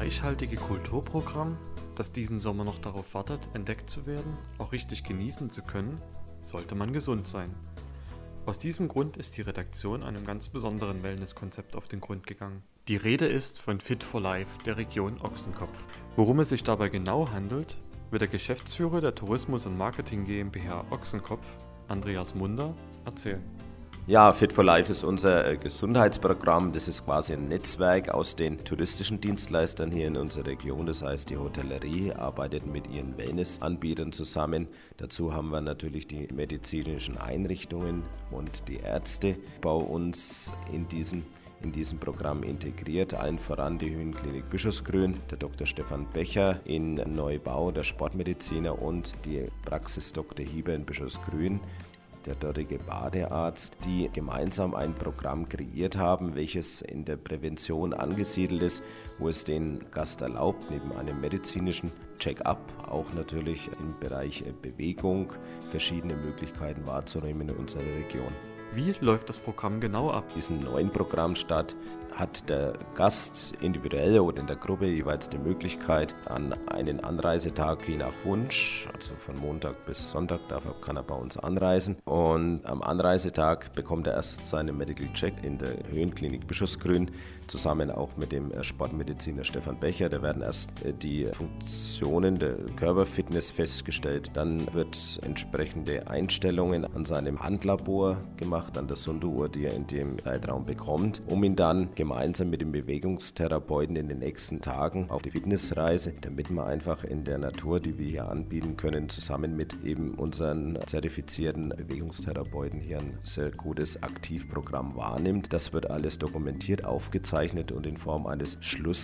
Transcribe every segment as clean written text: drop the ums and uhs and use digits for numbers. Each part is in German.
reichhaltige Kulturprogramm, das diesen Sommer noch darauf wartet, entdeckt zu werden, auch richtig genießen zu können, sollte man gesund sein. Aus diesem Grund ist die Redaktion einem ganz besonderen Wellnesskonzept auf den Grund gegangen. Die Rede ist von Fit for Life der Region Ochsenkopf. Worum es sich dabei genau handelt, wird der Geschäftsführer der Tourismus und Marketing GmbH Ochsenkopf, Andreas Munder, erzählen. Ja, Fit for Life ist unser Gesundheitsprogramm. Das ist quasi ein Netzwerk aus den touristischen Dienstleistern hier in unserer Region. Das heißt, die Hotellerie arbeitet mit ihren Wellnessanbietern zusammen. Dazu haben wir natürlich die medizinischen Einrichtungen und die Ärzte bei uns in diesem Programm integriert. Allen voran die Höhenklinik Bischofsgrün, der Dr. Stefan Becher in Neubau, der Sportmediziner, und die Praxis Dr. Hieber in Bischofsgrün, der dortige Badearzt, die gemeinsam ein Programm kreiert haben, welches in der Prävention angesiedelt ist, wo es den Gast erlaubt, neben einem medizinischen Check-up auch natürlich im Bereich Bewegung verschiedene Möglichkeiten wahrzunehmen in unserer Region. Wie läuft das Programm genau ab? In diesem neuen Programm hat der Gast individuell oder in der Gruppe jeweils die Möglichkeit, an einen Anreisetag je nach Wunsch, also von Montag bis Sonntag kann er bei uns anreisen. Und am Anreisetag bekommt er erst seinen Medical Check in der Höhenklinik Bischofsgrün, zusammen auch mit dem Sportmediziner Stefan Becher. Da werden erst die Funktionen der Körperfitness festgestellt. Dann wird entsprechende Einstellungen an seinem Handlabor gemacht, an der Sonduhr, die er in dem Zeitraum bekommt, um ihn dann gemeinsam mit dem Bewegungstherapeuten in den nächsten Tagen auf die Fitnessreise, damit man einfach in der Natur, die wir hier anbieten können, zusammen mit eben unseren zertifizierten Bewegungstherapeuten hier ein sehr gutes Aktivprogramm wahrnimmt. Das wird alles dokumentiert, aufgezeichnet und in Form eines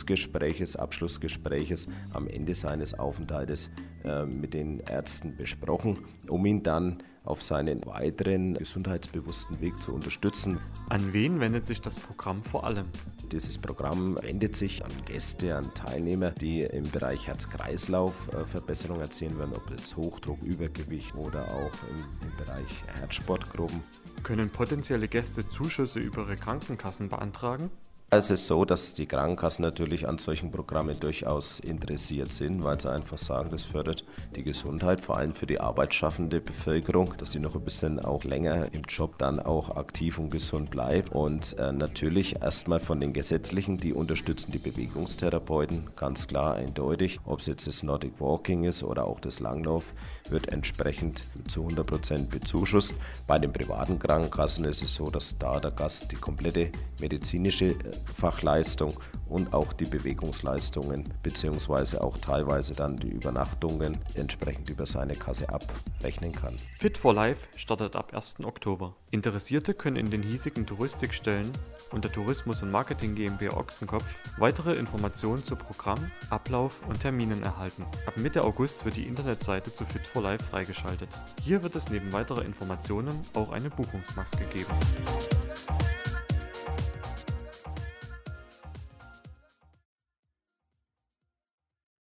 Abschlussgespräches am Ende seines Aufenthaltes mit den Ärzten besprochen, um ihn dann auf seinen weiteren gesundheitsbewussten Weg zu unterstützen. An wen wendet sich das Programm vor allem? Dieses Programm wendet sich an Gäste, an Teilnehmer, die im Bereich Herz-Kreislauf-Verbesserung erzielen werden, ob es Hochdruck, Übergewicht oder auch im Bereich Herzsportgruppen. Können potenzielle Gäste Zuschüsse über ihre Krankenkassen beantragen? Es ist so, dass die Krankenkassen natürlich an solchen Programmen durchaus interessiert sind, weil sie einfach sagen, das fördert die Gesundheit, vor allem für die arbeitsschaffende Bevölkerung, dass die noch ein bisschen auch länger im Job dann auch aktiv und gesund bleibt. Und natürlich erstmal von den Gesetzlichen, die unterstützen die Bewegungstherapeuten, ganz klar, eindeutig. Ob es jetzt das Nordic Walking ist oder auch das Langlauf, wird entsprechend zu 100% bezuschusst. Bei den privaten Krankenkassen ist es so, dass da der Gast die komplette medizinische Fachleistung und auch die Bewegungsleistungen beziehungsweise auch teilweise dann die Übernachtungen entsprechend über seine Kasse abrechnen kann. Fit for Life startet ab 1. Oktober. Interessierte können in den hiesigen Touristikstellen und der Tourismus und Marketing GmbH Ochsenkopf weitere Informationen zu Programm, Ablauf und Terminen erhalten. Ab Mitte August wird die Internetseite zu Fit for Life freigeschaltet. Hier wird es neben weiterer Informationen auch eine Buchungsmaske geben.